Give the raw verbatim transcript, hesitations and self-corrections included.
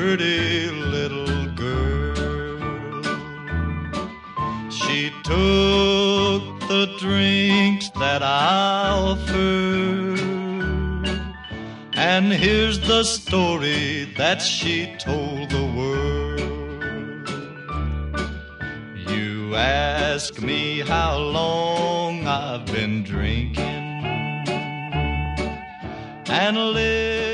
pretty little girl. She took the drinks that I offered, and here's the story that she told the world. You ask me how long I've been drinking and living